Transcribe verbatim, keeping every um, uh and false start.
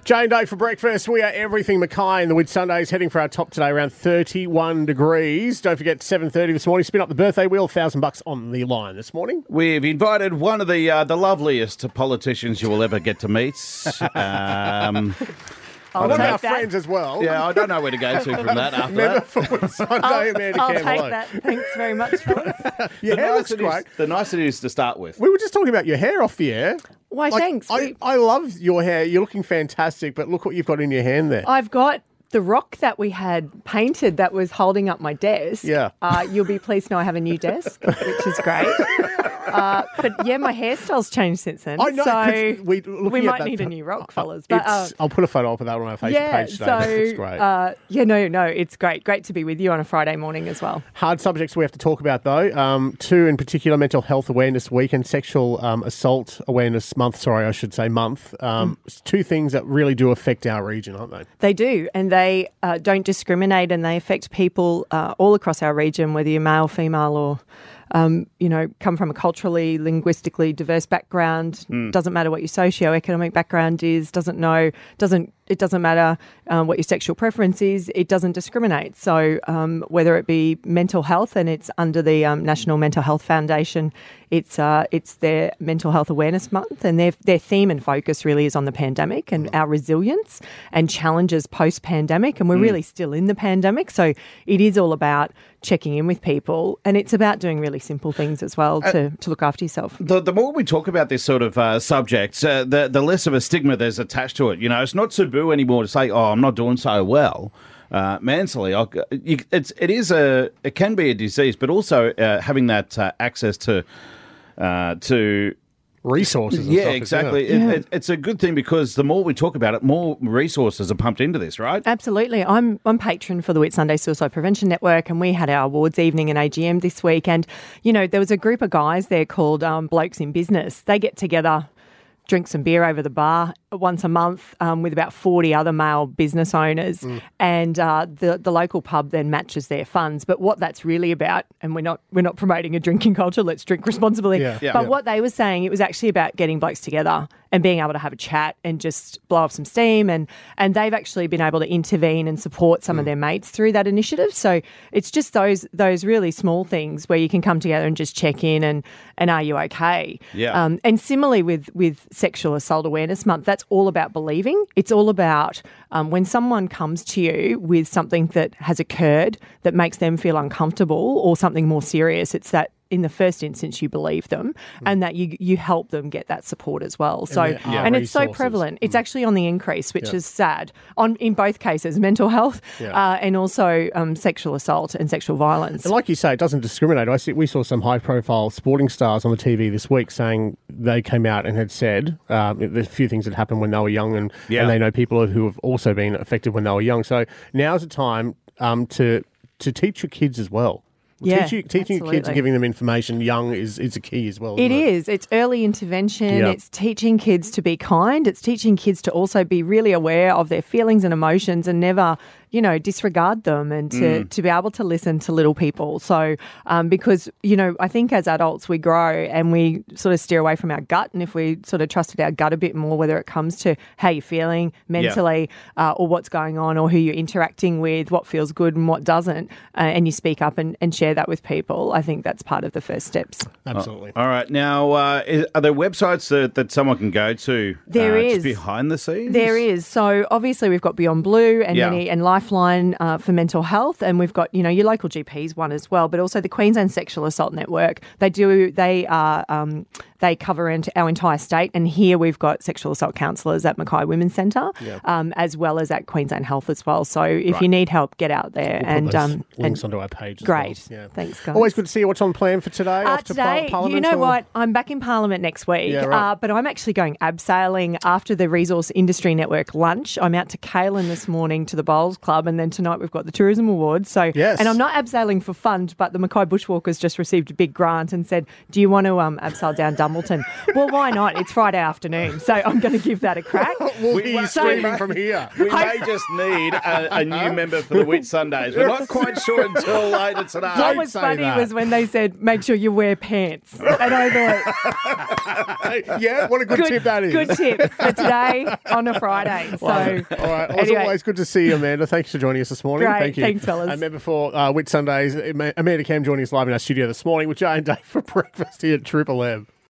Jay and Dave for breakfast. We are everything Mackay in the Whitsundays, heading for our top today around thirty-one degrees. Don't forget, seven thirty this morning, spin up the birthday wheel, one thousand bucks on the line this morning. We've invited one of the uh, the loveliest politicians you will ever get to meet. Um, One of our that. friends as well. yeah, I don't know where to go to from that after Member that. for Whitsunday, I'll, Amanda I'll Campbell. take that. Thanks very much, fellas. Your The hair looks nice it great. is- The nice it is to start with. We were just talking about your hair off the air. Why, Like, thanks. I, We- I love your hair. You're looking fantastic, but look what you've got in your hand there. I've got the rock that we had painted that was holding up my desk. Yeah. Uh, you'll be pleased to know I have a new desk, which is great. Uh, but yeah, my hairstyle's changed since then. I know, 'cause So we- we, looking at might that need a pho- new rock, fellas. But It's- uh, I'll put a photo up of that on our Facebook yeah, page today. so It's great. uh, yeah, no, no, it's great. Great to be with you on a Friday morning as well. Hard subjects we have to talk about, though. Um, two in particular: Mental Health Awareness Week and Sexual um, Assault Awareness Month. Sorry, I should say month. Um, Mm. Two things that really do affect our region, aren't they? They do, and they uh, don't discriminate, and they affect people uh, all across our region, whether you're male, female, or um, you know, come from a culturally, linguistically diverse background. Doesn't matter what your socioeconomic background is. Doesn't know. Doesn't it doesn't matter um, what your sexual preference is. It doesn't discriminate. So um, whether it be mental health, and it's under the um, National Mental Health Foundation, it's uh, it's their Mental Health Awareness Month, and their their theme and focus really is on the pandemic and our resilience and challenges post pandemic. And we're really still in the pandemic, so it is all about checking in with people, and it's about doing really simple things as well to, to look after yourself. The, the more we talk about this sort of uh, subjects, uh, the the less of a stigma there's attached to it. You know, it's not taboo anymore to say, "Oh, I'm not doing so well." Uh, mentally, I, you, it's it is a it can be a disease, but also uh, having that uh, access to uh, to Resources. And yeah, stuff, exactly. isn't it? It, it, it's a good thing because the more we talk about it, more resources are pumped into this, right? Absolutely. I'm I'm patron for the Whitsunday Suicide Prevention Network, and we had our awards evening and A G M this week. And, you know, there was a group of guys there called um, Blokes in Business. They get together, drink some beer over the bar once a month um, with about forty other male business owners, Mm. and uh, the the local pub then matches their funds. But what that's really about, and we're not we're not promoting a drinking culture. Let's drink responsibly. Yeah. Yeah. But Yeah. what they were saying, it was actually about getting blokes together and being able to have a chat and just blow off some steam. And and they've actually been able to intervene and support some of Mm. their mates through that initiative. So it's just those those really small things where you can come together and just check in and and are you okay? Yeah. Um, and similarly with with Sexual Assault Awareness Month, that's all about believing. It's all about um, when someone comes to you with something that has occurred that makes them feel uncomfortable or something more serious, it's that in the first instance you believe them and that you you help them get that support as well. So there are and it's so resources. prevalent. It's actually on the increase, which Yeah. is sad. On in both cases, mental health Yeah. uh, and also um, sexual assault and sexual violence. And like you say, it doesn't discriminate. I see, we saw some high-profile sporting stars on the T V this week saying they came out and had said um, there's a few things that happened when they were young, and, Yeah. and they know people who have also been affected when they were young. So now's the time um, to to teach your kids as well. Yeah, teaching teaching your kids absolutely. and giving them information young is, is a key as well. It isn't it is. It's early intervention. Yeah. It's teaching kids to be kind. It's teaching kids to also be really aware of their feelings and emotions and never, you know, disregard them, and to, to be able to listen to little people. So, um, because, you know, I think as adults we grow and we sort of steer away from our gut. And if we sort of trusted our gut a bit more, whether it comes to how you're feeling mentally uh, or what's going on or who you're interacting with, what feels good and what doesn't, uh, and you speak up and, and share that with people, I think that's part of the first steps. Absolutely. All right. Now, uh, is, are there websites that, that someone can go to? There uh, is. just behind the scenes? There is. So obviously we've got Beyond Blue and Yeah. many and Lifeline uh, for mental health, and we've got, you know, your local G Ps one as well, but also the Queensland Sexual Assault Network. They do. They are. Um, they cover into our entire state, and here we've got sexual assault counsellors at Mackay Women's Centre, Yeah. um, as well as at Queensland Health as well. So if Right. you need help, get out there. We'll put and those um, links and onto our page. As great. well. Yeah. Thanks, guys. Always good to see you. What's on plan for today? Uh, Off to par- today, Parliament, you know or- what? I'm back in Parliament next week, Yeah, right. uh, but I'm actually going abseiling after the Resource Industry Network lunch. I'm out to Kalen this morning to the Bowls Club, and then tonight we've got the Tourism Awards. So, Yes. and I'm not abseiling for fun, but the Mackay Bushwalkers just received a big grant and said, "Do you want to um, abseil down Dumbleton. Well, why not? It's Friday afternoon, so I'm going to give that a crack. We'll We hear you must- screaming we from here. We may just need a, a new member for the Whit Sundays. We're not quite sure until later today. What Don't was say funny that. was when they said, make sure you wear pants. And I thought, Yeah, what a good, good tip that is. Good tip for today on a Friday. So, All right. Well, it's anyway. always good to see you, Amanda. Thanks for joining us this morning. Great. Thank you. Thanks, fellas. And then before uh, Whit Sundays, Amanda Cam joining us live in our studio this morning with Jay and Dave for breakfast here at Triple M.